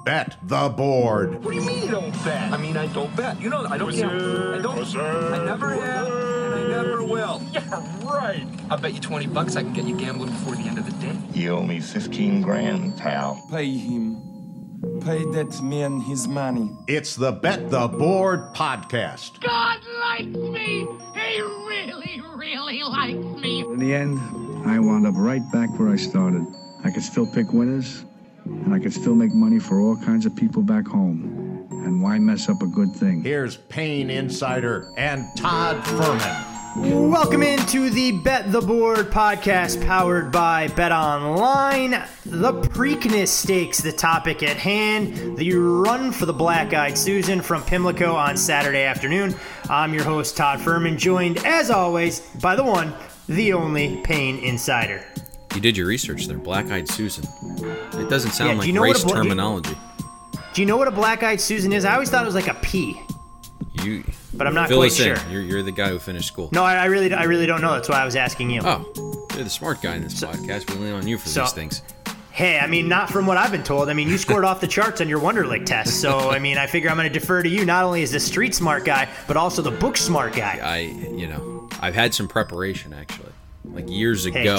Bet the Board. What do you mean you don't bet? I mean, I don't bet. You know, I don't gamble. I don't. I never have, and I never will. Yeah, right. I'll bet you $20 I can get you gambling before the end of the day. You owe me 15 grand, pal. Pay him. Pay that man his money. It's the Bet the Board podcast. God likes me. He really, really likes me. In the end, I wound up right back where I started. I could still pick winners, and I could still make money for all kinds of people back home. And why mess up a good thing? Here's Payne Insider and Todd Furman. Welcome into the Bet the Board podcast powered by Bet Online. The Preakness Stakes, the topic at hand. The run for the Black-Eyed Susan from Pimlico on Saturday afternoon. I'm your host, Todd Furman, joined as always by the one, the only Payne Insider. You did your research there, Black-Eyed Susan. It doesn't sound like race terminology. Do you know what a Black-Eyed Susan is? I always thought it was like a pea. But I'm not quite sure. You're the guy who finished school. No, I really don't know. That's why I was asking you. Oh, you're the smart guy in this podcast. We lean on you for these things. Hey, I mean, not from what I've been told. I mean, you scored off the charts on your Wonderlic test. So, I mean, I figure I'm going to defer to you not only as the street smart guy, but also the book smart guy. I've had some preparation, actually. Like years ago,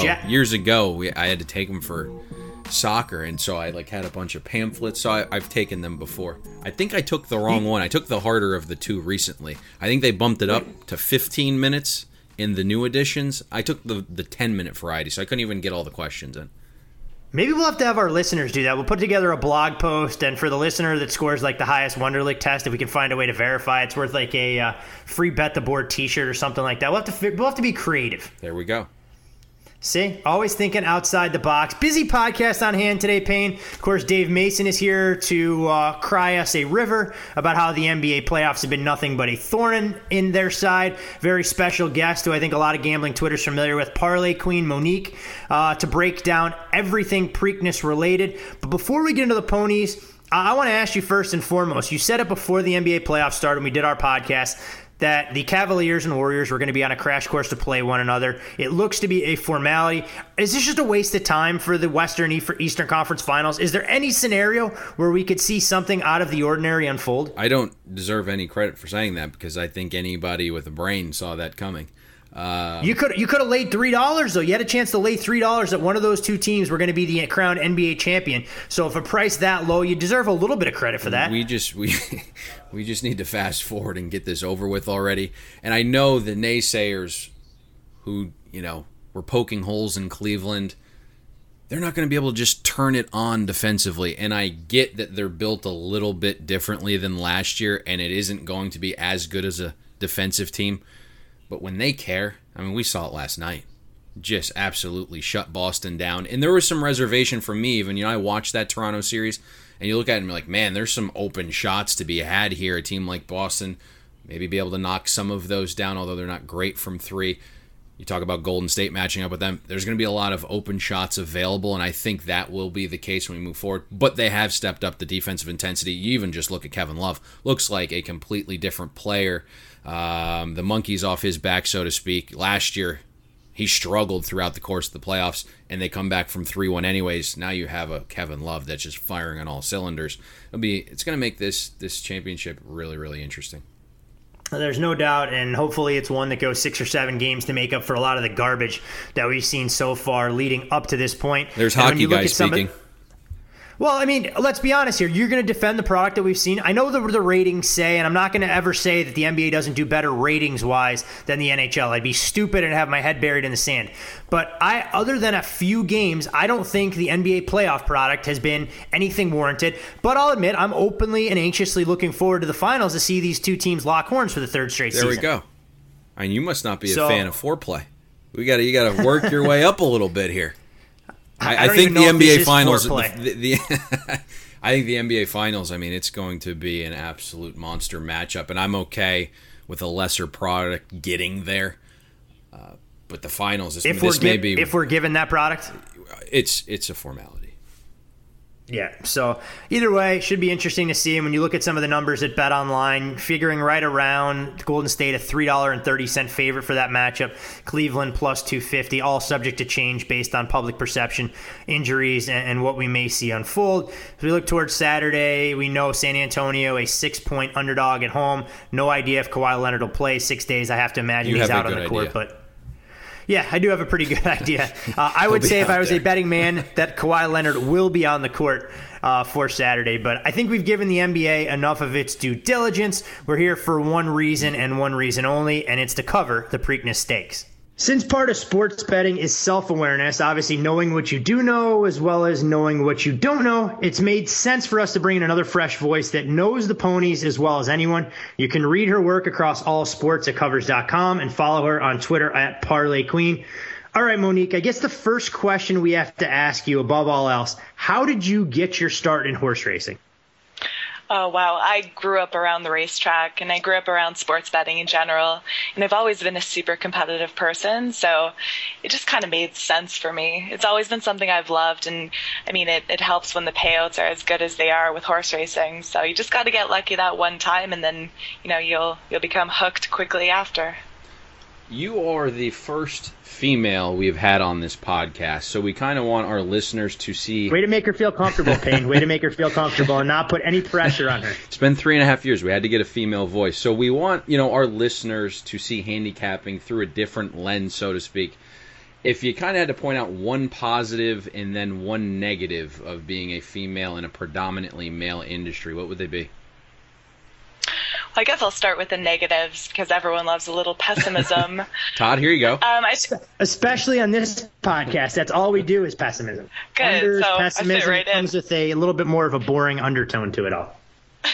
I had to take them for soccer, and so I had a bunch of pamphlets. So I've taken them before. I think I took the wrong one. I took the harder of the two recently. I think they bumped it up to 15 minutes in the new editions. I took the 10-minute variety, so I couldn't even get all the questions in. Maybe we'll have to have our listeners do that. We'll put together a blog post, and for the listener that scores the highest Wonderlic test, if we can find a way to verify, it's worth a free Bet the Board T-shirt or something like that. We'll have to be creative. There we go. See, always thinking outside the box. Busy podcast on hand today, Payne. Of course, Dave Mason is here to cry us a river about how the NBA playoffs have been nothing but a thorn in their side. Very special guest who I think a lot of gambling Twitter's familiar with, Parlay Queen Monique, to break down everything Preakness related. But before we get into the ponies, I want to ask you first and foremost. You said it before the NBA playoffs started when we did our podcast, that the Cavaliers and Warriors were going to be on a crash course to play one another. It looks to be a formality. Is this just a waste of time for the Western Eastern Conference Finals? Is there any scenario where we could see something out of the ordinary unfold? I don't deserve any credit for saying that because I think anybody with a brain saw that coming. You could have laid $3 though. You had a chance to lay $3 that one of those two teams were going to be the crowned NBA champion. So if a price that low, you deserve a little bit of credit for that. We just need to fast forward and get this over with already. And I know the naysayers who were poking holes in Cleveland, they're not going to be able to just turn it on defensively. And I get that they're built a little bit differently than last year, and it isn't going to be as good as a defensive team. But when they care, I mean, we saw it last night. Just absolutely shut Boston down. And there was some reservation from me even. I watched that Toronto series, and you look at it and you're like, man, there's some open shots to be had here. A team like Boston, maybe be able to knock some of those down, although they're not great from three. You talk about Golden State matching up with them. There's going to be a lot of open shots available, and I think that will be the case when we move forward. But they have stepped up the defensive intensity. You even just look at Kevin Love. Looks like a completely different player. The monkey's off his back, so to speak. Last year, he struggled throughout the course of the playoffs, and they come back from 3-1 anyways. Now you have a Kevin Love that's just firing on all cylinders. It's going to make this championship really, really interesting. There's no doubt, and hopefully it's one that goes 6 or 7 games to make up for a lot of the garbage that we've seen so far leading up to this point. There's hockey guys speaking. Well, I mean, let's be honest here. You're going to defend the product that we've seen. I know the ratings say, and I'm not going to ever say that the NBA doesn't do better ratings-wise than the NHL. I'd be stupid and have my head buried in the sand. But other than a few games, I don't think the NBA playoff product has been anything warranted. But I'll admit, I'm openly and anxiously looking forward to the finals to see these two teams lock horns for the third straight season. There we go. And you must not be a fan of foreplay. You got to work your way up a little bit here. I think the NBA Finals. I think the NBA Finals. I mean, it's going to be an absolute monster matchup, and I'm okay with a lesser product getting there. But the Finals, if we're given that product, it's a formality. Yeah, so either way, should be interesting to see. And when you look at some of the numbers at BetOnline, figuring right around Golden State a $3.30 favorite for that matchup, Cleveland plus 250, all subject to change based on public perception, injuries, and what we may see unfold. As we look towards Saturday, we know San Antonio, a 6-point underdog at home. No idea if Kawhi Leonard will play 6 days. I have to imagine he's out on the court, but... Yeah, I do have a pretty good idea. I would say if I was a betting man that Kawhi Leonard will be on the court for Saturday. But I think we've given the NBA enough of its due diligence. We're here for one reason and one reason only, and it's to cover the Preakness Stakes. Since part of sports betting is self-awareness, obviously knowing what you do know as well as knowing what you don't know, it's made sense for us to bring in another fresh voice that knows the ponies as well as anyone. You can read her work across all sports at covers.com and follow her on Twitter at Parlay Queen. All right, Monique, I guess the first question we have to ask you above all else, how did you get your start in horse racing? Oh, wow. I grew up around the racetrack, and I grew up around sports betting in general. And I've always been a super competitive person, so it just kind of made sense for me. It's always been something I've loved, and I mean, it helps when the payouts are as good as they are with horse racing. So you just got to get lucky that one time, and then, you know, you'll become hooked quickly after. You are the first female we've had on this podcast, so we kind of want our listeners to see... Way to make her feel comfortable, Payne. Way to make her feel comfortable and not put any pressure on her. It's been 3.5 years. We had to get a female voice. So we want, our listeners to see handicapping through a different lens, so to speak. If you kind of had to point out one positive and then one negative of being a female in a predominantly male industry, what would they be? I guess I'll start with the negatives because everyone loves a little pessimism. Todd, here you go. Especially on this podcast, that's all we do is pessimism. Good. So pessimism right comes with a little bit more of a boring undertone to it all.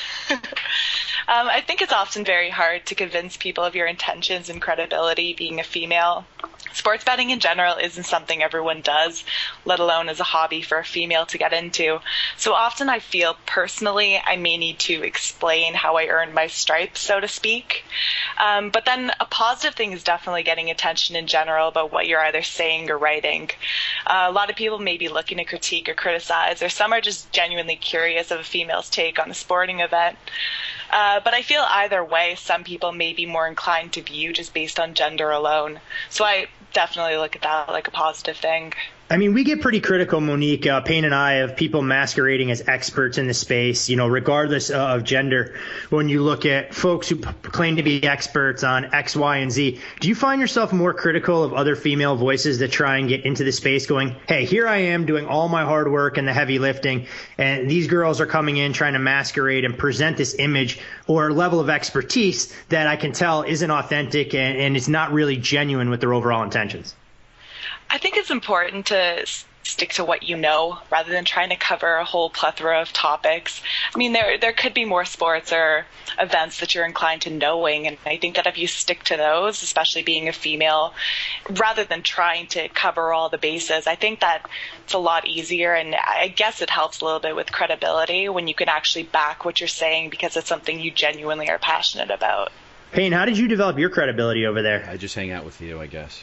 I think it's often very hard to convince people of your intentions and credibility being a female. Sports betting in general isn't something everyone does, let alone as a hobby for a female to get into. So often I feel personally I may need to explain how I earned my stripes, so to speak. But then a positive thing is definitely getting attention in general about what you're either saying or writing. A lot of people may be looking to critique or criticize, or some are just genuinely curious of a female's take on a sporting event. But I feel either way, some people may be more inclined to view just based on gender alone. So I definitely look at that like a positive thing. I mean, we get pretty critical, Monique, Payne and I, of people masquerading as experts in the space, regardless of gender. When you look at folks who claim to be experts on X, Y, and Z, do you find yourself more critical of other female voices that try and get into the space going, hey, here I am doing all my hard work and the heavy lifting, and these girls are coming in trying to masquerade and present this image or level of expertise that I can tell isn't authentic and it's not really genuine with their overall intentions? I think it's important to stick to what you know rather than trying to cover a whole plethora of topics. I mean, there could be more sports or events that you're inclined to knowing, and I think that if you stick to those, especially being a female, rather than trying to cover all the bases, I think that it's a lot easier, and I guess it helps a little bit with credibility when you can actually back what you're saying because it's something you genuinely are passionate about. Payne, how did you develop your credibility over there? I just hang out with you, I guess.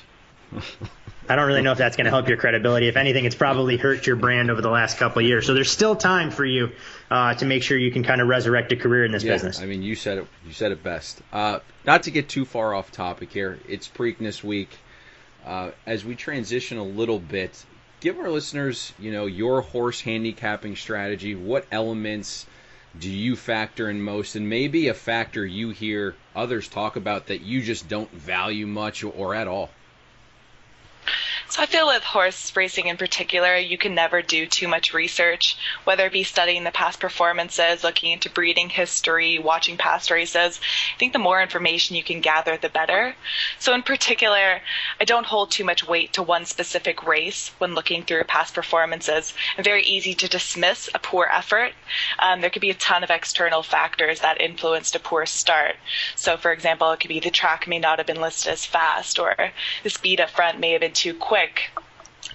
I don't really know if that's going to help your credibility. If anything, it's probably hurt your brand over the last couple of years. So there's still time for you to make sure you can kind of resurrect a career in this business. I mean, you said it. You said it best. Not to get too far off topic here. It's Preakness week. As we transition a little bit, give our listeners, your horse handicapping strategy. What elements do you factor in most, and maybe a factor you hear others talk about that you just don't value much or at all? So I feel with horse racing in particular, you can never do too much research, whether it be studying the past performances, looking into breeding history, watching past races. I think the more information you can gather, the better. So in particular, I don't hold too much weight to one specific race when looking through past performances. It's very easy to dismiss a poor effort. There could be a ton of external factors that influenced a poor start. So for example, it could be the track may not have been listed as fast, or the speed up front may have been too quick.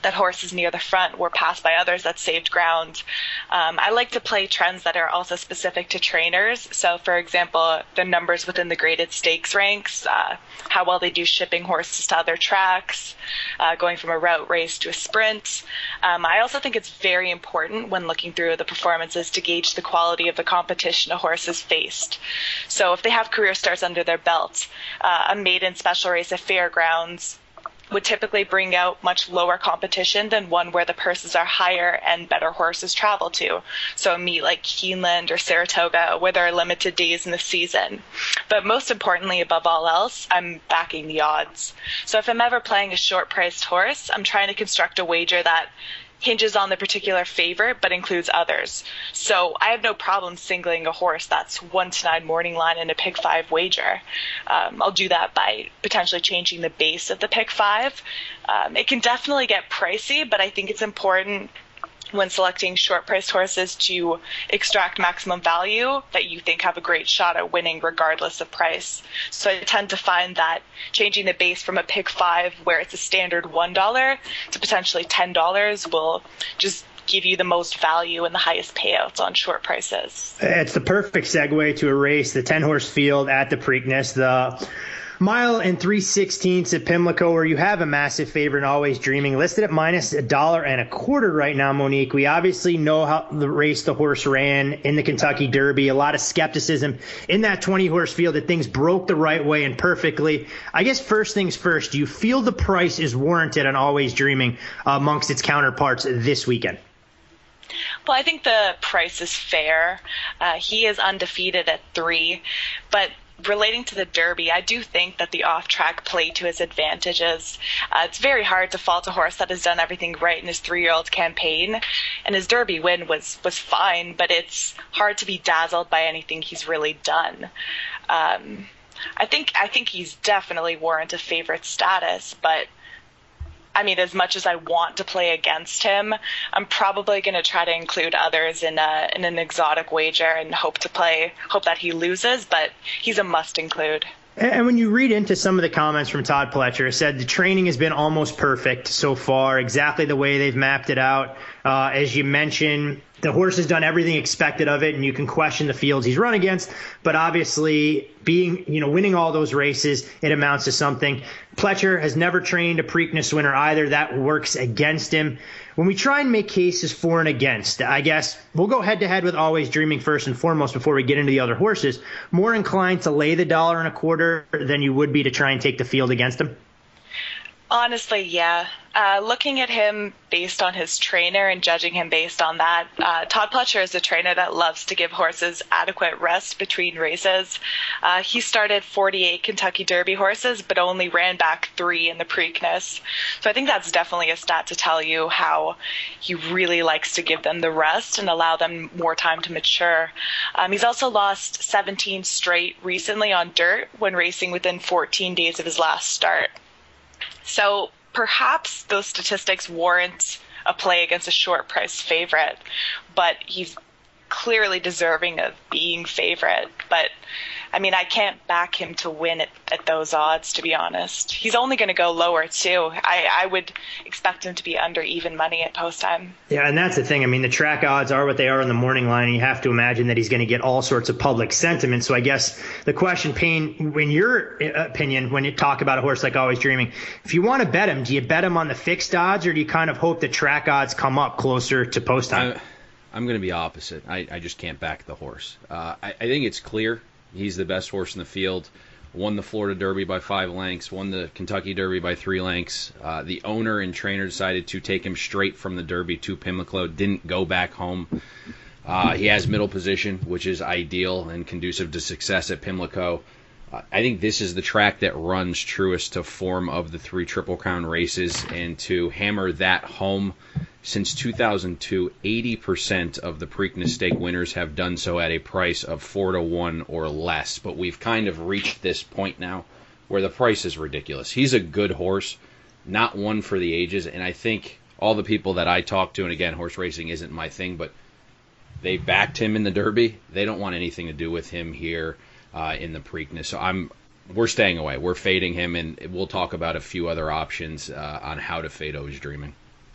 that horses near the front were passed by others that saved ground. I like to play trends that are also specific to trainers. So, for example, the numbers within the graded stakes ranks, how well they do shipping horses to other tracks, going from a route race to a sprint. I also think it's very important when looking through the performances to gauge the quality of the competition a horse has faced. So if they have career starts under their belt, a maiden special race at fairgrounds would typically bring out much lower competition than one where the purses are higher and better horses travel to. So a meet like Keeneland or Saratoga, where there are limited days in the season. But most importantly, above all else, I'm backing the odds. So if I'm ever playing a short-priced horse, I'm trying to construct a wager that hinges on the particular favorite but includes others. So I have no problem singling a horse that's 1-9 morning line in a pick 5 wager. I'll do that by potentially changing the base of the pick 5. It can definitely get pricey, but I think it's important when selecting short-priced horses to extract maximum value that you think have a great shot at winning regardless of price. So I tend to find that changing the base from a pick 5 where it's a standard $1 to potentially $10 will just give you the most value and the highest payouts on short prices. It's the perfect segue to a race, the 10-horse field at the Preakness, the mile and 3/16 at Pimlico, where you have a massive favorite, Always Dreaming, listed at minus $1.25 right now, Monique. We obviously know how the race the horse ran in the Kentucky Derby. A lot of skepticism in that 20-horse field that things broke the right way and perfectly. I guess first things first, do you feel the price is warranted on Always Dreaming amongst its counterparts this weekend? Well, I think the price is fair. He is undefeated at 3, but relating to the Derby, I do think that the off-track play to his advantages. It's very hard to fault a horse that has done everything right in his 3-year-old campaign, and his Derby win was fine, but it's hard to be dazzled by anything he's really done. I think he's definitely warranted favorite status, but I mean, as much as I want to play against him, I'm probably going to try to include others in an exotic wager and hope that he loses, but he's a must include. And when you read into some of the comments from Todd Pletcher, it said the training has been almost perfect so far, exactly the way they've mapped it out. As you mentioned, the horse has done everything expected of it, and you can question the fields he's run against, but obviously winning all those races, it amounts to something. Pletcher has never trained a Preakness winner either. That works against him. When we try and make cases for and against, I guess we'll go head-to-head with Always Dreaming first and foremost before we get into the other horses. More inclined to lay the $1.25 than you would be to try and take the field against him? Honestly, yeah. Looking at him based on his trainer and judging him based on that, Todd Pletcher is a trainer that loves to give horses adequate rest between races. He started 48 Kentucky Derby horses, but only ran back 3 in the Preakness. So I think that's definitely a stat to tell you how he really likes to give them the rest and allow them more time to mature. He's also lost 17 straight recently on dirt when racing within 14 days of his last start. So perhaps those statistics warrant a play against a short-priced favorite, but he's clearly deserving of being favorite. But, I mean, I can't back him to win at those odds, to be honest. He's only going to go lower, too. I would expect him to be under even money at post time. Yeah, and that's the thing. I mean, the track odds are what they are in the morning line, and you have to imagine that he's going to get all sorts of public sentiment. So I guess the question, Payne, in your opinion, when you talk about a horse like Always Dreaming, if you want to bet him, do you bet him on the fixed odds, or do you kind of hope the track odds come up closer to post time? I'm going to be opposite. I just can't back the horse. I think it's clear he's the best horse in the field. Won the Florida Derby by 5 lengths, won the Kentucky Derby by 3 lengths. The owner and trainer decided to take him straight from the Derby to Pimlico, didn't go back home. He has middle position, which is ideal and conducive to success at Pimlico. I think this is the track that runs truest to form of the 3 Triple Crown races, and to hammer that home, since 2002, 80% of the Preakness Stake winners have done so at a price of 4-1 or less. But we've kind of reached this point now where the price is ridiculous. He's a good horse, not one for the ages, and I think all the people that I talk to, and again, horse racing isn't my thing, but they backed him in the Derby. They don't want anything to do with him here in the Preakness. So we're staying away. We're fading him, and we'll talk about a few other options on how to fade Always Dreaming.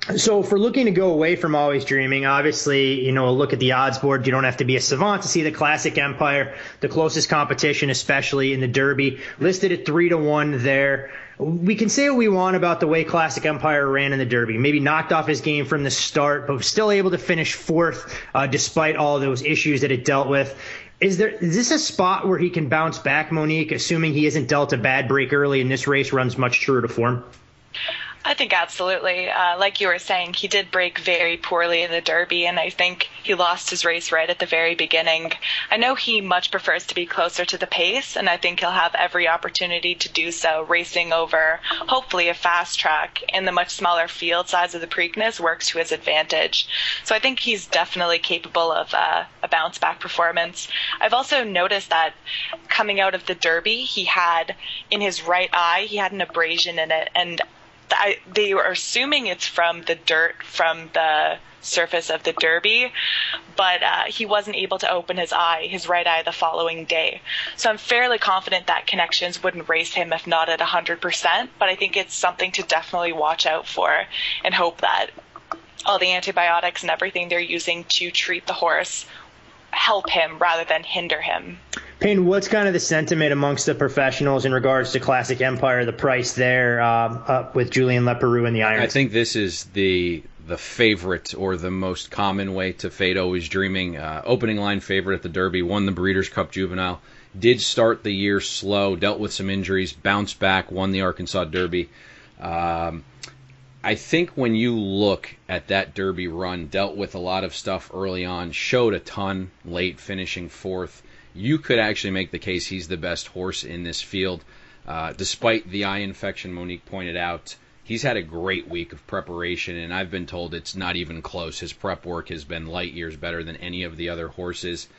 So if we're looking to go away from Always Dreaming, obviously, a look at the odds board. You don't have to be a savant to see the Classic Empire, the closest competition, especially in the Derby, listed at 3-1 there. We can say what we want about the way Classic Empire ran in the Derby. Maybe knocked off his game from the start, but was still able to finish fourth despite all those issues that it dealt with. Is this a spot where he can bounce back, Monique, assuming he isn't dealt a bad break early and this race runs much truer to form? I think absolutely. Like you were saying, he did break very poorly in the Derby, and I think he lost his race right at the very beginning. I know he much prefers to be closer to the pace, and I think he'll have every opportunity to do so, racing over hopefully a fast track, and the much smaller field size of the Preakness works to his advantage. So I think he's definitely capable of a bounce back performance. I've also noticed that coming out of the Derby, he had in his right eye, he had an abrasion in it, and they were assuming it's from the dirt from the surface of the Derby, but he wasn't able to open his right eye the following day. So I'm fairly confident that Connections wouldn't race him if not at 100%, but I think it's something to definitely watch out for and hope that all the antibiotics and everything they're using to treat the horse help him rather than hinder him. Payne, what's kind of the sentiment amongst the professionals in regards to Classic Empire, the price there with Julien Leparoux and the irons? I think this is the favorite or the most common way to fade Always Dreaming. Opening line favorite at the Derby, won the Breeders' Cup Juvenile, did start the year slow, dealt with some injuries, bounced back, won the Arkansas Derby. I think when you look at that Derby run, dealt with a lot of stuff early on, showed a ton late, finishing fourth. You could actually make the case he's the best horse in this field. Despite the eye infection Monique pointed out, he's had a great week of preparation, and I've been told it's not even close. His prep work has been light years better than any of the other horses.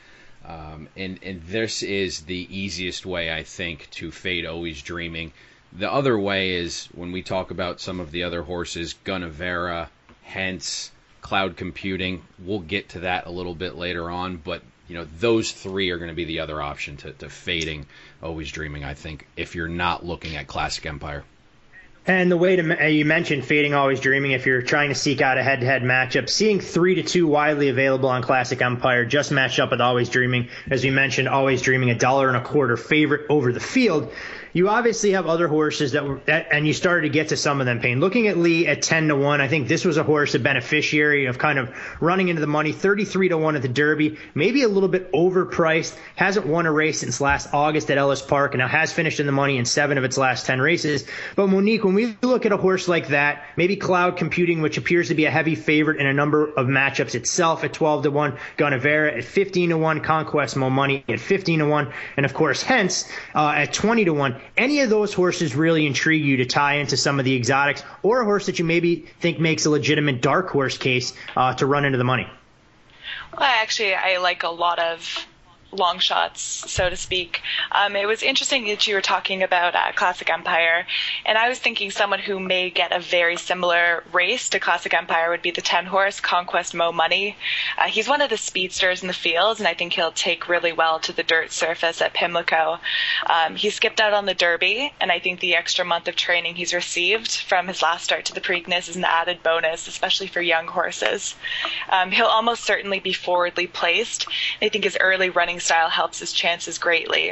And this is the easiest way, I think, to fade Always Dreaming. The other way is when we talk about some of the other horses, Gunnevera, Hence, Cloud Computing. We'll get to that a little bit later on, but those three are going to be the other option to fading Always Dreaming, I think, if you're not looking at Classic Empire. And the way you mentioned fading Always Dreaming, if you're trying to seek out a head-to-head matchup, seeing 3-2 widely available on Classic Empire just matched up with Always Dreaming. As we mentioned, Always Dreaming $1.25 favorite over the field. You obviously have other horses and you started to get to some of them, Payne. Looking at Lee at 10-1, I think this was a horse, a beneficiary of kind of running into the money. 33-1 at the Derby, maybe a little bit overpriced. Hasn't won a race since last August at Ellis Park, and now has finished in the money in 7 of its last 10 races. But Monique, when we look at a horse like that, maybe Cloud Computing, which appears to be a heavy favorite in a number of matchups itself at 12-1, Gunnevera at 15-1, Conquest Mo Money at 15-1, and of course Hence at 20-1. Any of those horses really intrigue you to tie into some of the exotics, or a horse that you maybe think makes a legitimate dark horse case to run into the money? Well, I like a lot of long shots, so to speak. It was interesting that you were talking about Classic Empire, and I was thinking someone who may get a very similar race to Classic Empire would be the 10-horse Conquest Mo Money. He's one of the speedsters in the field, and I think he'll take really well to the dirt surface at Pimlico. He skipped out on the Derby, and I think the extra month of training he's received from his last start to the Preakness is an added bonus, especially for young horses. He'll almost certainly be forwardly placed, and I think his early running style helps his chances greatly.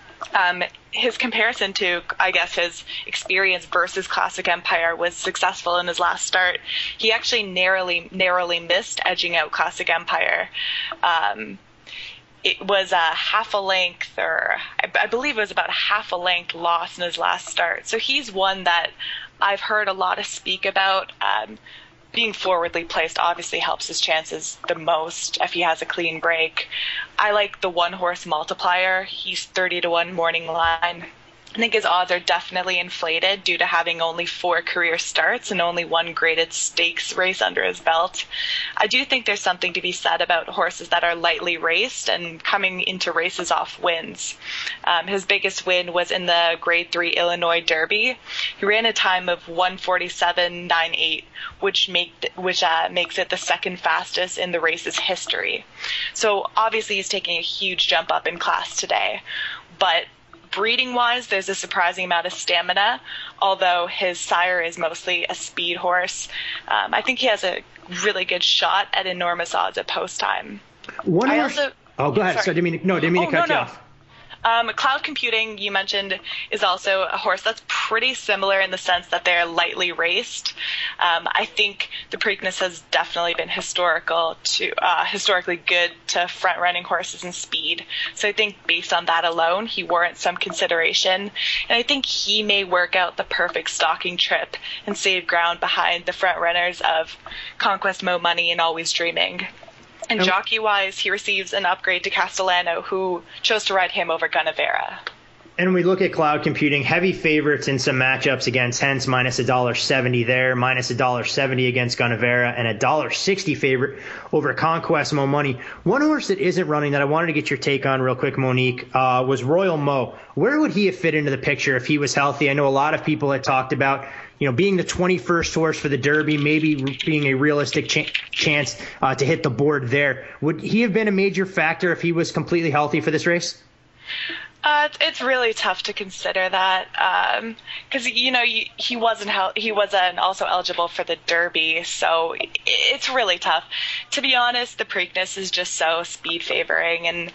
His comparison to, I guess, his experience versus Classic Empire was successful in his last start. He actually narrowly missed edging out Classic Empire. It was a half a length, or I believe it was about half a length loss in his last start. So he's one that I've heard a lot of speak about. Being forwardly placed obviously helps his chances the most if he has a clean break. I like the 1-horse multiplier. He's 30-1 morning line. I think his odds are definitely inflated due to having only 4 career starts and only 1 graded stakes race under his belt. I do think there's something to be said about horses that are lightly raced and coming into races off wins. His biggest win was in the Grade 3 Illinois Derby. He ran a time of 1:47.98, which makes it the second fastest in the race's history. So obviously he's taking a huge jump up in class today, but breeding-wise, there's a surprising amount of stamina, although his sire is mostly a speed horse. I think he has a really good shot at enormous odds at post time. Go ahead. Sorry, didn't mean to cut you off. Cloud Computing, you mentioned, is also a horse that's pretty similar in the sense that they're lightly raced. I think the Preakness has definitely been historically good to front-running horses in speed. So I think based on that alone, he warrants some consideration. And I think he may work out the perfect stalking trip and save ground behind the front-runners of Conquest Mo Money and Always Dreaming. And jockey-wise, he receives an upgrade to Castellano, who chose to ride him over Gunnevera. And we look at Cloud Computing, heavy favorites in some matchups against Hence, minus $1.70 there, minus $1.70 against Gunnevera, and $1.60 favorite over Conquest Mo Money. One horse that isn't running that I wanted to get your take on real quick, Monique, was Royal Mo. Where would he have fit into the picture if he was healthy? I know a lot of people had talked about being the 21st horse for the Derby, maybe being a realistic chance to hit the board there. Would he have been a major factor if he was completely healthy for this race? It's really tough to consider that because he wasn't also eligible for the Derby, so it's really tough. To be honest, the Preakness is just so speed favoring, and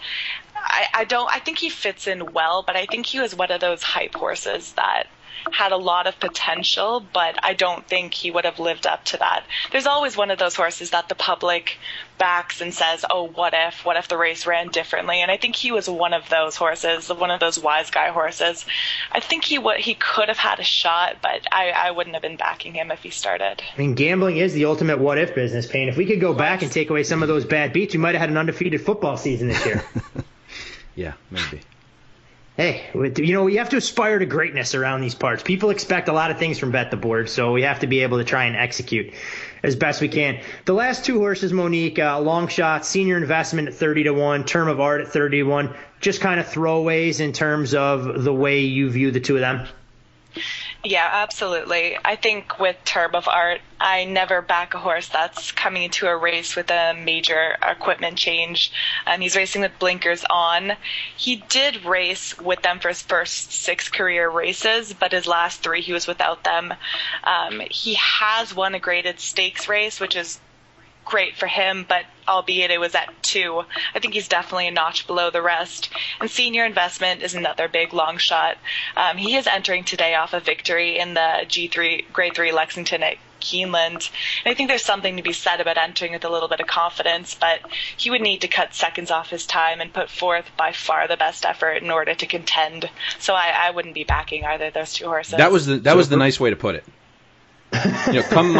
I think he fits in well, but I think he was one of those hype horses that had a lot of potential, but I don't think he would have lived up to that. There's always one of those horses that the public backs and says, oh, what if the race ran differently? And I think he was one of those horses, one of those wise guy horses. I think he could have had a shot, but I wouldn't have been backing him if he started. I mean, gambling is the ultimate what-if business, Payne. If we could go back and take away some of those bad beats, we might have had an undefeated football season this year. Yeah, maybe. Hey, we have to aspire to greatness around these parts. People expect a lot of things from Bet the Board, so we have to be able to try and execute as best we can. The last two horses, Monique, long shot, Senior Investment at 30-1, Term of Art at 30-1, just kind of throwaways in terms of the way you view the two of them. Yeah, absolutely. I think with Term of Art, I never back a horse that's coming into a race with a major equipment change. He's racing with blinkers on. He did race with them for his first 6 career races, but his last 3 he was without them. He has won a graded stakes race, which is great for him, but albeit it was at 2. I think he's definitely a notch below the rest. And Senior Investment is another big long shot. He is entering today off a victory in the Grade 3 Lexington at Keeneland. And I think there's something to be said about entering with a little bit of confidence, but he would need to cut seconds off his time and put forth by far the best effort in order to contend. So I wouldn't be backing either of those two horses. That was the nice way to put it. Come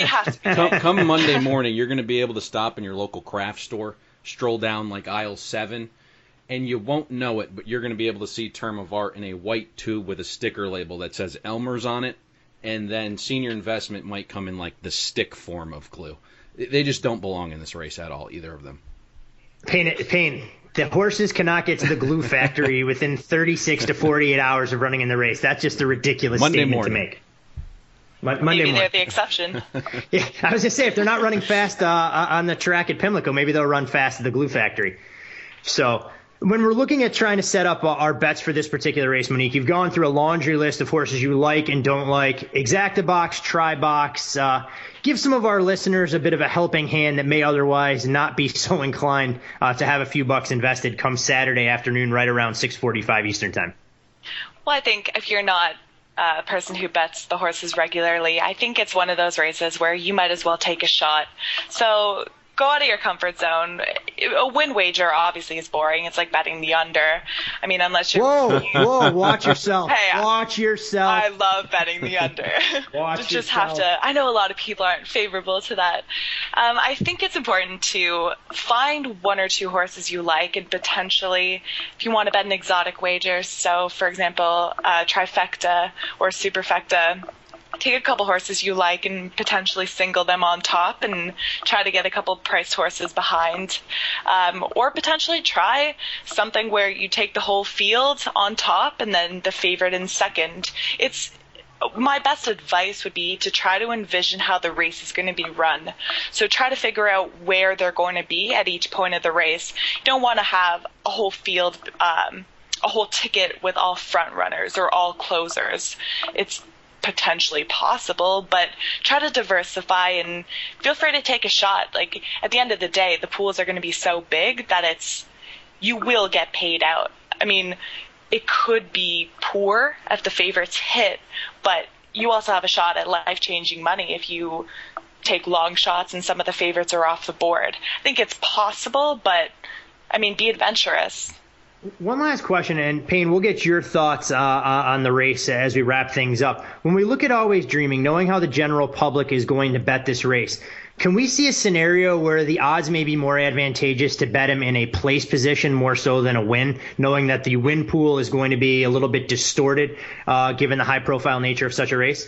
Monday morning, you're going to be able to stop in your local craft store, stroll down like aisle 7, and you won't know it, but you're going to be able to see Term of Art in a white tube with a sticker label that says Elmer's on it, and then Senior Investment might come in like the stick form of glue. They just don't belong in this race at all, either of them. Payne. The horses cannot get to the glue factory within 36 to 48 hours of running in the race. That's just a ridiculous statement to make. Maybe morning. They're the exception. Yeah, I was going to say, if they're not running fast on the track at Pimlico, maybe they'll run fast at the glue factory. So when we're looking at trying to set up our bets for this particular race, Monique, you've gone through a laundry list of horses you like and don't like. Exacta box, try box. Give some of our listeners a bit of a helping hand that may otherwise not be so inclined to have a few bucks invested come Saturday afternoon right around 6:45 Eastern time. Well, I think if you're not a person who bets the horses regularly, I think it's one of those races where you might as well take a shot. So go out of your comfort zone. A win wager obviously is boring. It's like betting the under. I mean, unless you're... Whoa, watch yourself. Hey, watch yourself. I love betting the under. just have to... I know a lot of people aren't favorable to that. I think it's important to find 1 or 2 horses you like and potentially, if you want to bet an exotic wager, so for example, trifecta or superfecta, take a couple horses you like and potentially single them on top and try to get a couple priced horses behind. Or potentially try something where you take the whole field on top and then the favorite in second. My best advice would be to try to envision how the race is going to be run. So try to figure out where they're going to be at each point of the race. You don't want to have a whole field a whole ticket with all front runners or all closers. It's potentially possible, but try to diversify and feel free to take a shot. Like, at the end of the day, the pools are going to be so big that you will get paid out. I mean, it could be poor if the favorites hit, but you also have a shot at life-changing money if you take long shots and some of the favorites are off the board. I think it's possible, but, I mean, be adventurous. One last question, and Payne, we'll get your thoughts on the race as we wrap things up. When we look at Always Dreaming, knowing how the general public is going to bet this race, can we see a scenario where the odds may be more advantageous to bet him in a place position more so than a win, knowing that the win pool is going to be a little bit distorted given the high-profile nature of such a race?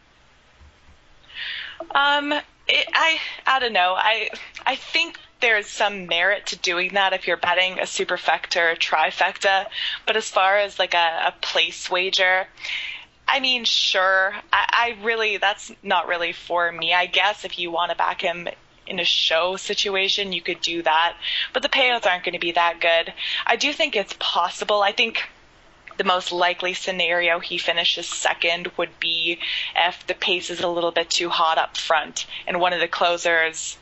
I don't know. I think there's some merit to doing that if you're betting a superfecta or trifecta, but as far as like a place wager, I mean, sure. I really, that's not really for me. I guess if you want to back him in a show situation, you could do that, but the payouts aren't going to be that good. I do think it's possible. I think the most likely scenario he finishes second would be if the pace is a little bit too hot up front and one of the closers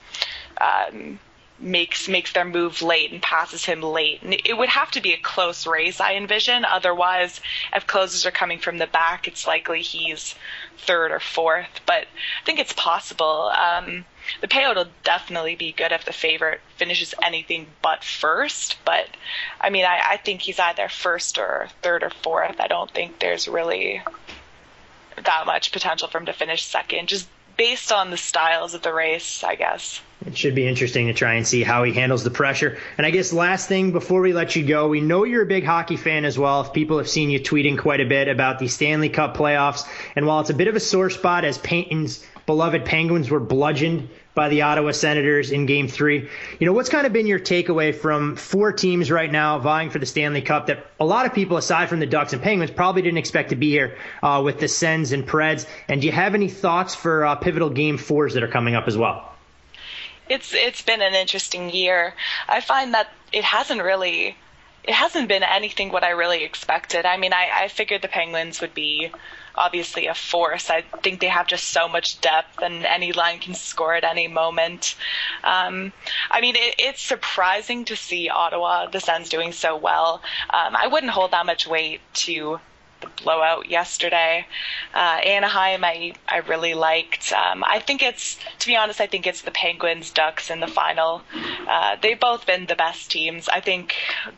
makes their move late and passes him late. And it would have to be a close race, I envision. Otherwise, if closers are coming from the back, it's likely he's third or fourth. But I think it's possible. The payout will definitely be good if the favorite finishes anything but first. But, I mean, I think he's either first or third or fourth. I don't think there's really that much potential for him to finish second, just based on the styles of the race, I guess. It should be interesting to try and see how he handles the pressure. And I guess last thing before we let you go, we know you're a big hockey fan as well. If people have seen you tweeting quite a bit about the Stanley Cup playoffs. And while it's a bit of a sore spot as Payton's beloved Penguins were bludgeoned by the Ottawa Senators in Game 3, you know, what's kind of been your takeaway from 4 teams right now vying for the Stanley Cup that a lot of people, aside from the Ducks and Penguins, probably didn't expect to be here with the Sens and Preds? And do you have any thoughts for pivotal Game 4s that are coming up as well? It's been an interesting year. I find that it hasn't been anything what I really expected. I mean, I figured the Penguins would be obviously a force. I think they have just so much depth and any line can score at any moment. I mean, it's surprising to see Ottawa, the Sens, doing so well. I wouldn't hold that much weight to the blowout yesterday. Anaheim, I really liked. To be honest, I think it's the Penguins, Ducks in the final. They've both been the best teams. I think,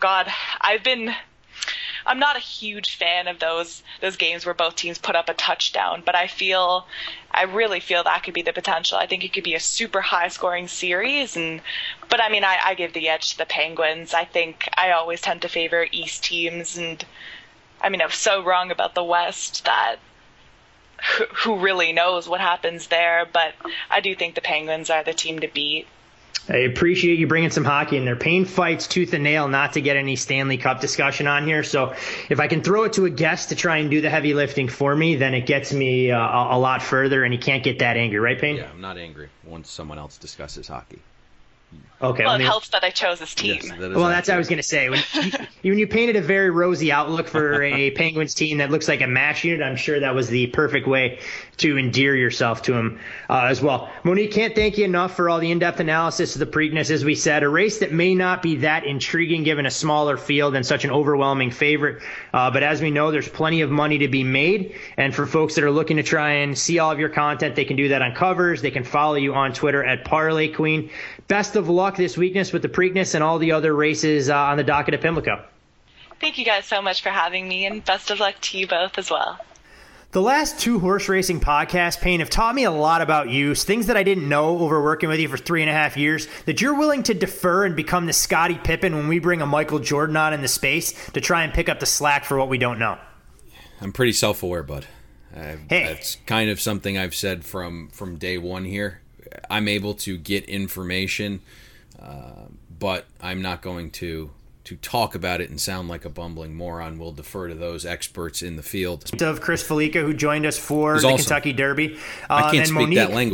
I'm not a huge fan of those games where both teams put up a touchdown, but I really feel that could be the potential. I think it could be a super high scoring series, but I mean, I give the edge to the Penguins. I think I always tend to favor East teams, and I mean, I was so wrong about the West that who really knows what happens there, but I do think the Penguins are the team to beat. I appreciate you bringing some hockey in there. Payne fights tooth and nail not to get any Stanley Cup discussion on here, so if I can throw it to a guest to try and do the heavy lifting for me, then it gets me a lot further, and he can't get that angry, right, Payne? Yeah, I'm not angry once someone else discusses hockey. Okay. Well, it helps that I chose his team. Yes, well, that's what I was going to say. When you painted a very rosy outlook for a Penguins team that looks like a match unit, I'm sure that was the perfect way to endear yourself to him as well. Monique, can't thank you enough for all the in-depth analysis of the Preakness. As we said, a race that may not be that intriguing given a smaller field and such an overwhelming favorite. But as we know, there's plenty of money to be made. And for folks that are looking to try and see all of your content, they can do that on Covers. They can follow you on Twitter at Parlay Queen. Best of luck this weakness with the Preakness and all the other races on the docket at Pimlico. Thank you guys so much for having me, and best of luck to you both as well. The last 2 horse racing podcasts, Payne, have taught me a lot about you, things that I didn't know over working with you for 3.5 years, that you're willing to defer and become the Scottie Pippen when we bring a Michael Jordan on in the space to try and pick up the slack for what we don't know. I'm pretty self-aware, bud. That's kind of something I've said from day one here. I'm able to get information, but I'm not going to talk about it and sound like a bumbling moron. We'll defer to those experts in the field. Of Chris Felica, who joined us for the awesome. Kentucky Derby. I can't and speak Monique, that language.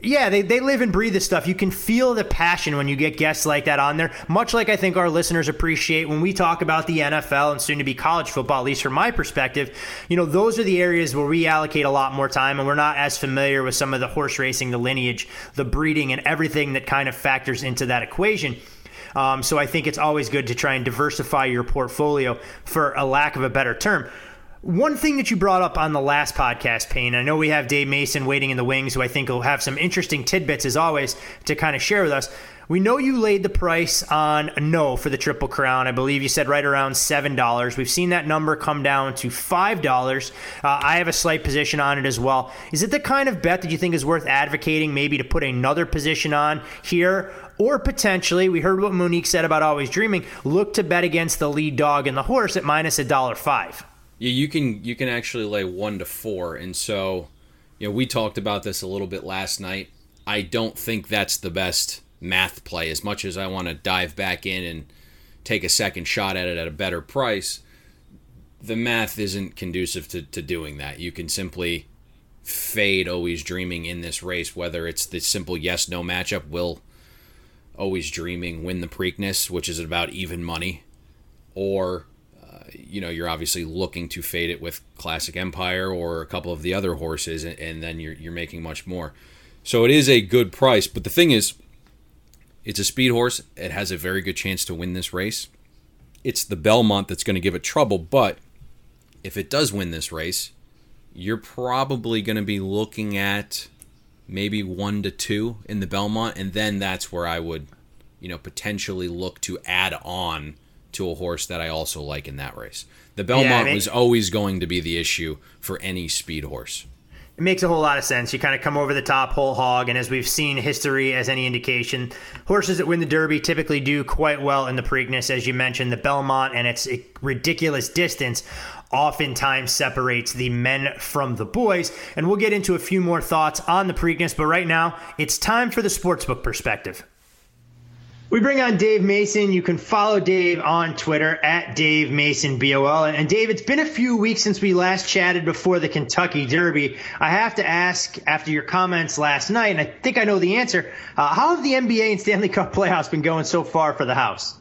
Yeah, they live and breathe this stuff. You can feel the passion when you get guests like that on there, much like I think our listeners appreciate when we talk about the NFL and soon to be college football, at least from my perspective. Those are the areas where we allocate a lot more time, and we're not as familiar with some of the horse racing, the lineage, the breeding, and everything that kind of factors into that equation. So I think it's always good to try and diversify your portfolio, for a lack of a better term. One thing that you brought up on the last podcast, Payne, I know we have Dave Mason waiting in the wings, who I think will have some interesting tidbits, as always, to kind of share with us. We know you laid the price on no for the Triple Crown. I believe you said right around $7. We've seen that number come down to $5. I have a slight position on it as well. Is it the kind of bet that you think is worth advocating, maybe to put another position on here? Or potentially, we heard what Monique said about Always Dreaming, look to bet against the lead dog and the horse at minus $1.05. Yeah, you can actually lay 1 to 4, and so we talked about this a little bit last night. I don't think that's the best math play. As much as I want to dive back in and take a second shot at it at a better price, the math isn't conducive to doing that. You can simply fade Always Dreaming in this race, whether it's the simple yes-no matchup. Will Always Dreaming win the Preakness, which is about even money, or you're obviously looking to fade it with Classic Empire or a couple of the other horses, and then you're making much more. So it is a good price, but the thing is, it's a speed horse. It has a very good chance to win this race. It's the Belmont that's going to give it trouble, but if it does win this race, you're probably going to be looking at maybe 1 to 2 in the Belmont, and then that's where I would, potentially look to add on to a horse that I also like in that race. The Belmont was always going to be the issue for any speed horse. It makes a whole lot of sense. You kind of come over the top whole hog, and as we've seen history as any indication, horses that win the Derby typically do quite well in the Preakness. As you mentioned, the Belmont and its ridiculous distance oftentimes separates the men from the boys. And we'll get into a few more thoughts on the Preakness, but right now, it's time for the Sportsbook Perspective. We bring on Dave Mason. You can follow Dave on Twitter at Dave Mason BOL. And Dave, it's been a few weeks since we last chatted before the Kentucky Derby. I have to ask, after your comments last night, and I think I know the answer, how have the NBA and Stanley Cup playoffs been going so far for the house?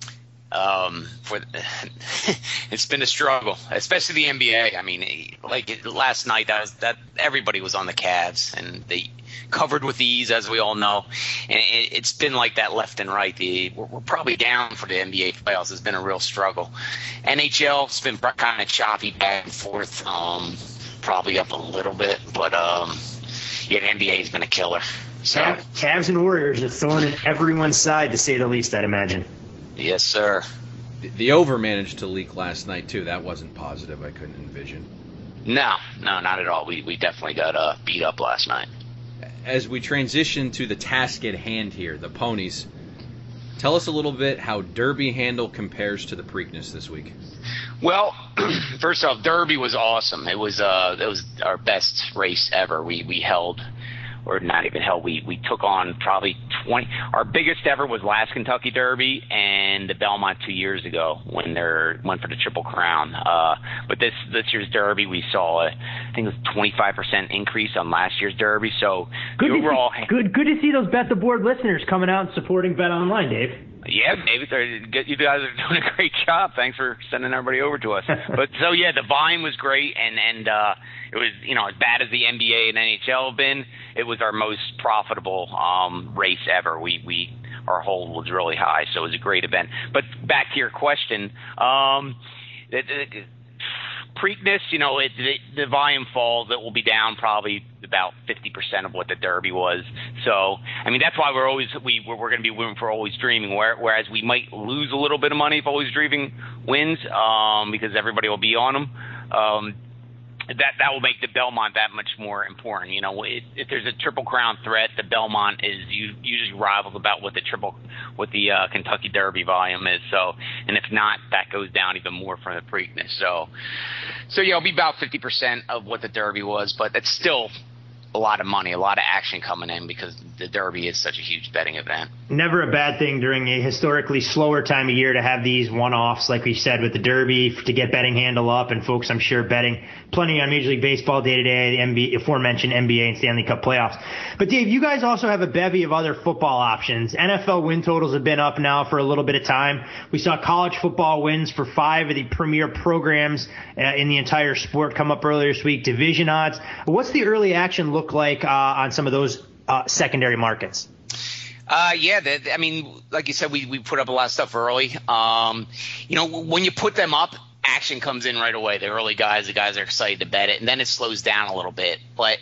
It's been a struggle, especially the NBA. I mean, like last night, that everybody was on the Cavs, and they covered with ease, as we all know, and it's been like that left and right. We're probably down for the NBA playoffs. It's been a real struggle. NHL's been kind of choppy back and forth, probably up a little bit, but the NBA's been a killer. So Cavs and Warriors are thorn in everyone's side, to say the least, I'd imagine. Yes, sir. The over managed to leak last night too. That wasn't positive. I couldn't envision. No, not at all. We definitely got beat up last night. As we transition to the task at hand here, the ponies, tell us a little bit how Derby handle compares to the Preakness this week. Well, first off, Derby was awesome. It was our best race ever. We held, or not even held, we took on probably 20. Our biggest ever was last Kentucky Derby and the Belmont 2 years ago when they went for the Triple Crown. But this year's Derby, we saw I think it was 25% increase on last year's Derby. So good overall, good to see those Bet the Board listeners coming out and supporting Bet Online, Dave. Yeah, maybe you guys are doing a great job. Thanks for sending everybody over to us. But so yeah, the volume was great, and it was as bad as the NBA and NHL have been. It was our most profitable race ever. Our hold was really high, so it was a great event. But back to your question, Preakness, the volume falls. It will be down probably about 50% of what the Derby was. So, I mean, that's why we're going to be rooting for Always Dreaming. Whereas we might lose a little bit of money if Always Dreaming wins, because everybody will be on them. That will make the Belmont that much more important. If there's a Triple Crown threat, the Belmont is usually rivals about what the Kentucky Derby volume is. So, and if not, that goes down even more from the Preakness. So yeah, it'll be about 50% of what the Derby was, but it's still a lot of money, a lot of action coming in because the Derby is such a huge betting event. Never a bad thing during a historically slower time of year to have these one-offs, like we said, with the Derby to get betting handle up, and folks, I'm sure, betting plenty on Major League Baseball day-to-day, the NBA, aforementioned NBA and Stanley Cup playoffs. But, Dave, you guys also have a bevy of other football options. NFL win totals have been up now for a little bit of time. We saw college football wins for 5 of the premier programs in the entire sport come up earlier this week, division odds. What's the early action look like on some of those secondary markets? I mean, like you said, we put up a lot of stuff early. When you put them up, action comes in right away. The early guys, the guys are excited to bet it, and then it slows down a little bit. But,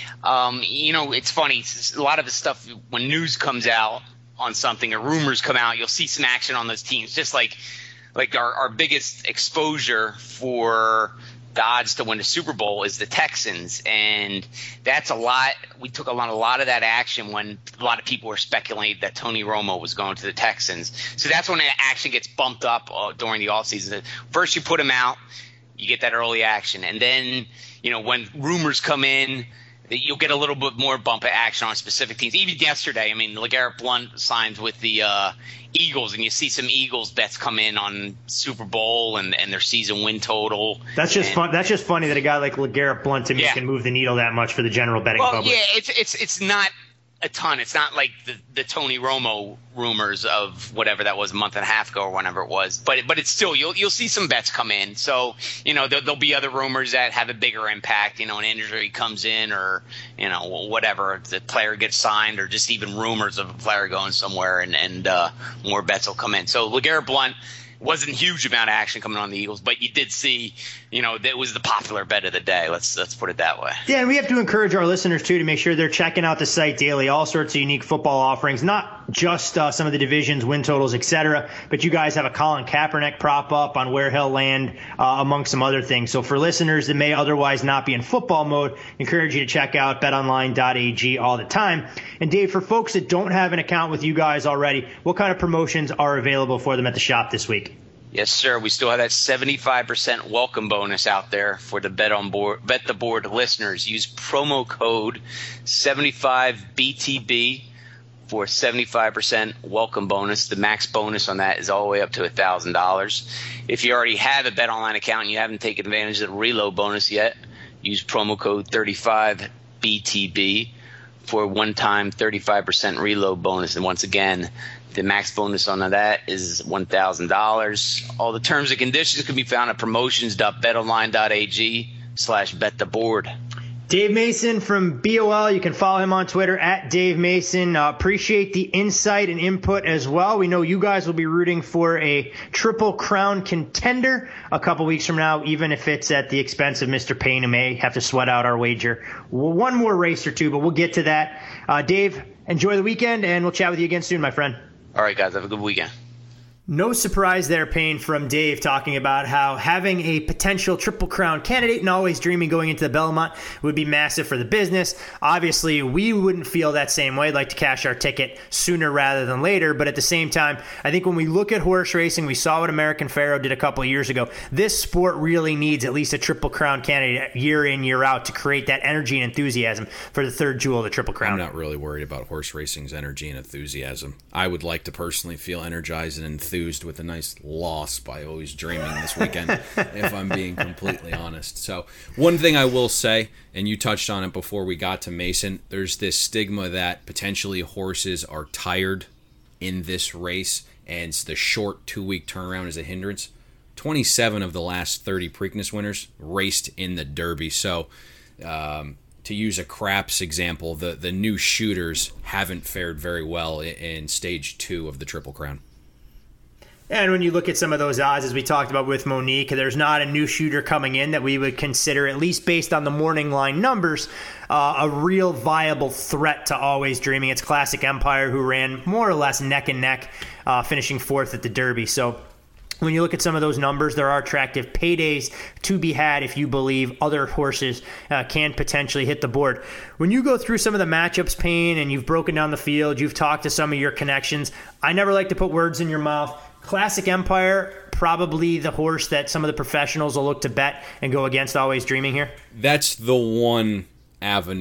it's funny. A lot of the stuff, when news comes out on something or rumors come out, you'll see some action on those teams. Just like our biggest exposure for – the odds to win the Super Bowl is the Texans, and that's a lot. We took a lot of that action when a lot of people were speculating that Tony Romo was going to the Texans. So that's when the action gets bumped up during the offseason. First, you put him out, you get that early action, and then when rumors come in, you'll get a little bit more bump of action on specific teams. Even yesterday, I mean, LeGarrette Blount signs with the Eagles, and you see some Eagles bets come in on Super Bowl and their season win total. That's just fun. That's just funny that a guy like LeGarrette Blount to me can move the needle that much for the general betting public. Yeah, it's not a ton. It's not like the Tony Romo rumors of whatever that was a month and a half ago or whenever it was. But it's still you'll see some bets come in. So there'll be other rumors that have a bigger impact. An injury comes in or whatever, the player gets signed or just even rumors of a player going somewhere and more bets will come in. So LeGarrette Blount wasn't huge amount of action coming on the Eagles, but you did see, that was the popular bet of the day. Let's put it that way. Yeah, and we have to encourage our listeners, too, to make sure they're checking out the site daily, all sorts of unique football offerings, not just some of the divisions, win totals, etc., but you guys have a Colin Kaepernick prop up on where he'll land, among some other things. So for listeners that may otherwise not be in football mode, encourage you to check out betonline.ag all the time. And Dave, for folks that don't have an account with you guys already, what kind of promotions are available for them at the shop this week? Yes, sir. We still have that 75% welcome bonus out there for the Bet the Board listeners. Use promo code 75BTB for 75% welcome bonus. The max bonus on that is all the way up to $1,000. If you already have a BetOnline account and you haven't taken advantage of the reload bonus yet, use promo code 35BTB for a one-time 35% reload bonus. And once again, the max bonus on that is $1,000. All the terms and conditions can be found at promotions.betonline.ag/bettheboard. Dave Mason from BOL. You can follow him on Twitter at Dave Mason. Appreciate the insight and input as well. We know you guys will be rooting for a Triple Crown contender a couple weeks from now, even if it's at the expense of Mr. Payne, who may have to sweat out our wager. One more race or two, but we'll get to that. Dave, enjoy the weekend, and we'll chat with you again soon, my friend. All right, guys. Have a good weekend. No surprise there, Payne, from Dave talking about how having a potential Triple Crown candidate and always dreaming going into the Belmont would be massive for the business. Obviously, we wouldn't feel that same way. I'd like to cash our ticket sooner rather than later. But at the same time, I think when we look at horse racing, we saw what American Pharoah did a couple of years ago. This sport really needs at least a Triple Crown candidate year in, year out to create that energy and enthusiasm for the third jewel of the Triple Crown. I'm not really worried about horse racing's energy and enthusiasm. I would like to personally feel energized and enthused with a nice loss by always dreaming this weekend, if I'm being completely honest. So one thing I will say, and you touched on it before we got to Mason, there's this stigma that potentially horses are tired in this race, and the short 2-week turnaround is a hindrance. 27 of the last 30 Preakness winners raced in the Derby. So to use a craps example, the new shooters haven't fared very well in stage 2 of the Triple Crown. And when you look at some of those odds, as we talked about with Monique, there's not a new shooter coming in that we would consider, at least based on the morning line numbers, a real viable threat to Always Dreaming. It's Classic Empire, who ran more or less neck and neck, finishing 4th at the Derby. So when you look at some of those numbers, there are attractive paydays to be had if you believe other horses can potentially hit the board. When you go through some of the matchups, Payne, and you've broken down the field, you've talked to some of your connections, I never like to put words in your mouth. Classic Empire, probably the horse that some of the professionals will look to bet and go against Always Dreaming here? That's the one avenue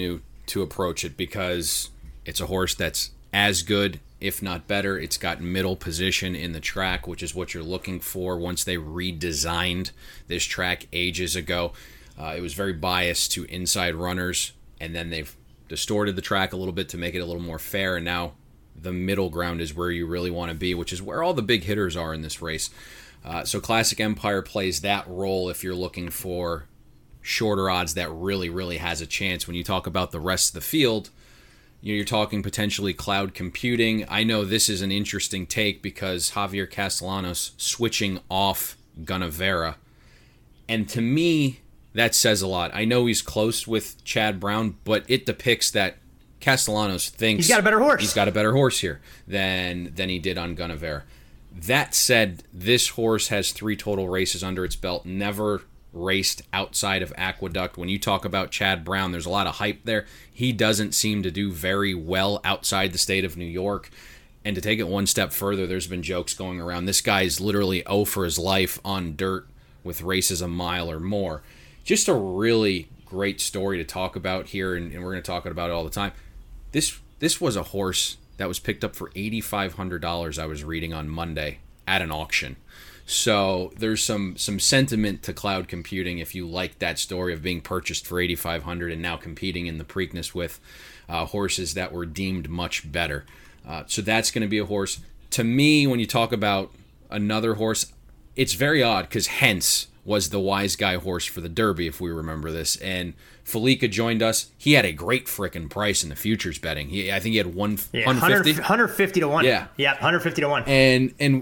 to approach it because it's a horse that's as good, if not better. It's got middle position in the track, which is what you're looking for once they redesigned this track ages ago. It was very biased to inside runners, and then they've distorted the track a little bit to make it a little more fair, and now the middle ground is where you really want to be, which is where all the big hitters are in this race. So Classic Empire plays that role if you're looking for shorter odds that really, really has a chance. When you talk about the rest of the field, you're talking potentially Cloud Computing. I know this is an interesting take because Javier Castellanos switching off Gunnevera. And to me, that says a lot. I know he's close with Chad Brown, but it depicts that Castellanos thinks he's got a better horse. He's got a better horse here than he did on Gunnevera. That said, this horse has 3 total races under its belt, never raced outside of Aqueduct. When you talk about Chad Brown, there's a lot of hype there. He doesn't seem to do very well outside the state of New York. And to take it one step further, there's been jokes going around. This guy's literally 0 for his life on dirt with races a mile or more. Just a really great story to talk about here, and we're going to talk about it all the time. This was a horse that was picked up for $8,500, I was reading on Monday, at an auction. So there's some sentiment to Cloud Computing if you like that story of being purchased for $8,500 and now competing in the Preakness with horses that were deemed much better. So that's going to be a horse. To me, when you talk about another horse, it's very odd because Hence was the wise guy horse for the Derby, if we remember this. And Felica joined us. He had a great frickin' price in the futures betting. I think he had 150? 150 to 1. Yeah. 150 to 1. And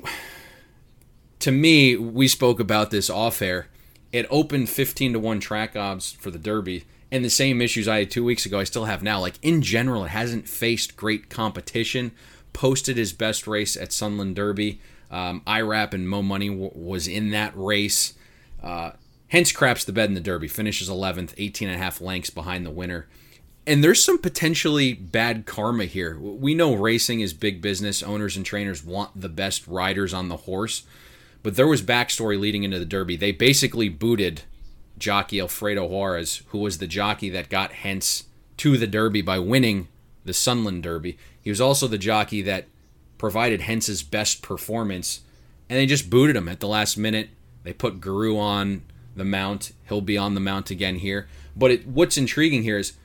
to me, we spoke about this off air. It opened 15 to 1 track odds for the Derby, and the same issues I had 2 weeks ago I still have now. Like, in general, it hasn't faced great competition. Posted his best race at Sunland Derby. IRAP and Mo Money was in that race. Hence craps the bed in the Derby. Finishes 11th, 18.5 lengths behind the winner. And there's some potentially bad karma here. We know racing is big business. Owners and trainers want the best riders on the horse. But there was backstory leading into the Derby. They basically booted jockey Alfredo Juarez, who was the jockey that got Hence to the Derby by winning the Sunland Derby. He was also the jockey that provided Hence's best performance, and they just booted him at the last minute. They put Guru on the mount. He'll be on the mount again here. But what's intriguing here is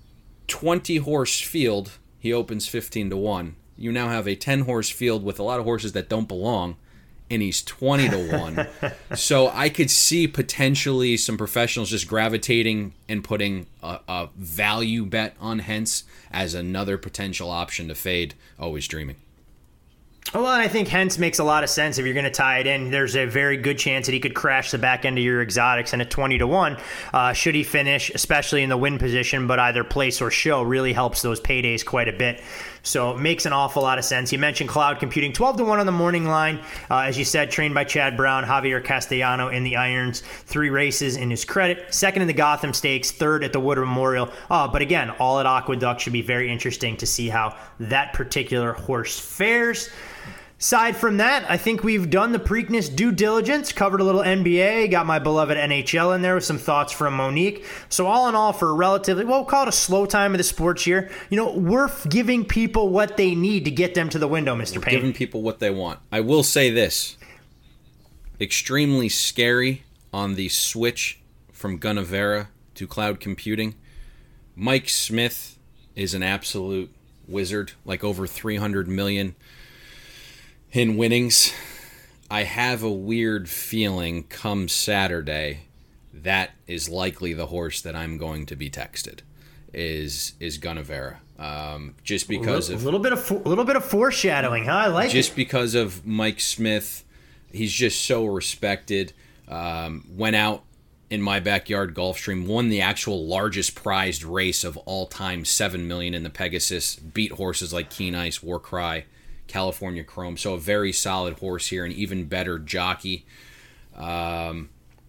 20-horse field, he opens 15 to 1. You now have a 10-horse field with a lot of horses that don't belong, and he's 20 to 1. So I could see potentially some professionals just gravitating and putting a value bet on Hence as another potential option to fade Always Dreaming. Well, I think Hence makes a lot of sense if you're going to tie it in. There's a very good chance that he could crash the back end of your exotics, and at 20 to 1, should he finish, especially in the win position, but either place or show, really helps those paydays quite a bit. So it makes an awful lot of sense. You mentioned Cloud Computing, 12 to 1 on the morning line. As you said, trained by Chad Brown, Javier Castellano in the irons, 3 races in his credit, 2nd in the Gotham Stakes, 3rd at the Wood Memorial. But again, all at Aqueduct. Should be very interesting to see how that particular horse fares. Aside from that, I think we've done the Preakness due diligence, covered a little NBA, got my beloved NHL in there with some thoughts from Monique. So all in all, for a relatively, well, we'll call it a slow time of the sports year, we're giving people what they need to get them to the window, Mr. Payne. Giving people what they want. I will say this. Extremely scary on the switch from Gunnevera to Cloud Computing. Mike Smith is an absolute wizard, like over $300 million in winnings. I have a weird feeling come Saturday that is likely the horse that I'm going to be texted is Gunnevera. Just because a little bit of foreshadowing, huh? I like just because of Mike Smith. He's just so respected. Went out in my backyard Gulfstream, won the actual largest prized race of all time, $7 million in the Pegasus, beat horses like Keen Ice, Warcry, California Chrome. So a very solid horse here, an even better jockey. I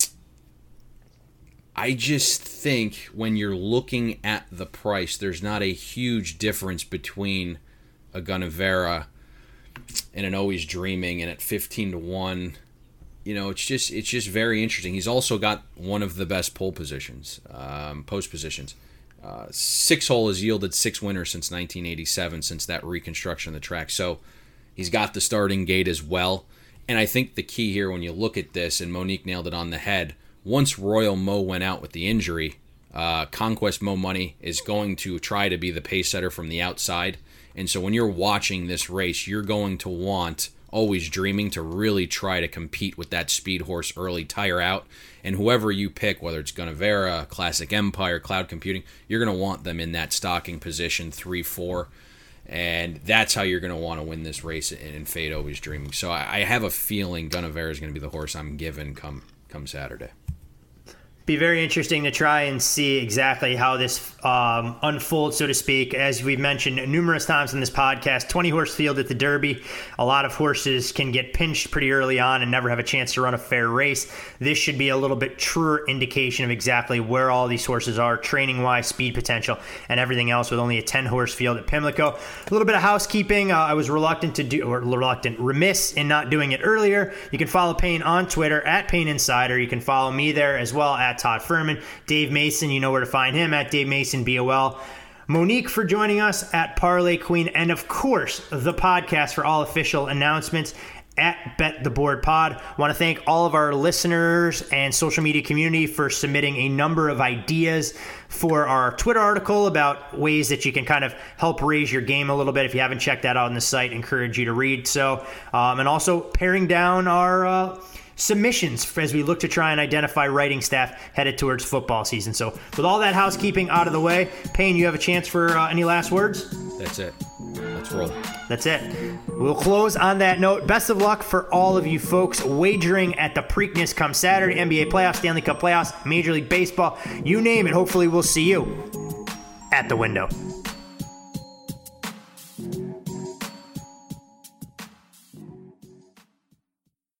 just think when you're looking at the price, there's not a huge difference between a Gunnevera and an Always Dreaming, and at 15 to 1, it's just very interesting. He's also got one of the best pole positions, post positions. Six hole has yielded 6 winners since 1987, since that reconstruction of the track. So he's got the starting gate as well. And I think the key here when you look at this, and Monique nailed it on the head, once Royal Mo went out with the injury, Conquest Mo Money is going to try to be the pace setter from the outside. And so when you're watching this race, you're going to want Always Dreaming to really try to compete with that speed horse early, tire out. And whoever you pick, whether it's Gunnevera, Classic Empire, Cloud Computing, you're going to want them in that stocking position 3-4. And that's how you're going to want to win this race and fade Always Dreaming. So I have a feeling Gunnevera is going to be the horse I'm given come Saturday. Be very interesting to try and see exactly how this unfolds, so to speak. As we've mentioned numerous times in this podcast, 20-horse field at the Derby. A lot of horses can get pinched pretty early on and never have a chance to run a fair race. This should be a little bit truer indication of exactly where all these horses are, training-wise, speed potential, and everything else with only a 10-horse field at Pimlico. A little bit of housekeeping. I was remiss in not doing it earlier. You can follow Payne on Twitter at Payne Insider. You can follow me there as well at Todd Furman. Dave Mason, you know where to find him at Dave Mason BOL. Monique for joining us at Parlay Queen, and of course the podcast for all official announcements at Bet the Board Pod. Want to thank all of our listeners and social media community for submitting a number of ideas for our Twitter article about ways that you can kind of help raise your game a little bit. If you haven't checked that out on the site, encourage you to read so. And also paring down our submissions as we look to try and identify writing staff headed towards football season. So with all that housekeeping out of the way, Payne, you have a chance for any last words? That's it. Let's roll. That's it. We'll close on that note. Best of luck for all of you folks wagering at the Preakness come Saturday. NBA playoffs, Stanley Cup playoffs, Major League Baseball, you name it. Hopefully we'll see you at the window.